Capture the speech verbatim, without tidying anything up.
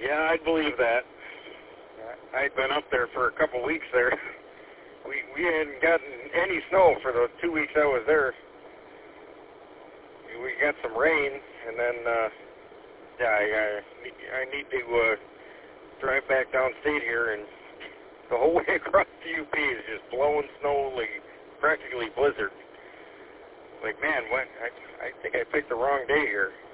Yeah, I'd believe that. I'd been up there for a couple weeks there. We we hadn't gotten any snow for the two weeks I was there. We got some rain, and then uh, yeah, I, I, I need to uh, drive back downstate here, and the whole way across the U P is just blowing snow, like practically blizzard. Like, man, what? I I think I picked the wrong day here.